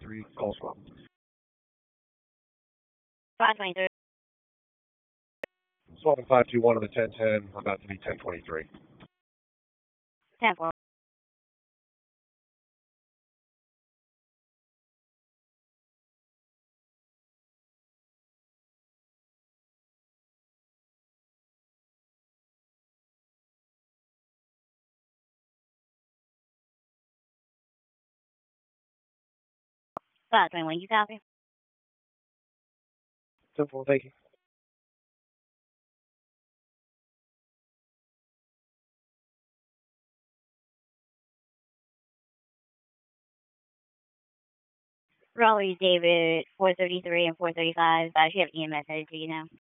1023, call swap. 523. Swapping 521 on the 1010, about to be 1023. 10-4. Five 21, you copy? 10-4, thank you. Raleigh, David, 433 and 435. I should have EMS headed to you now.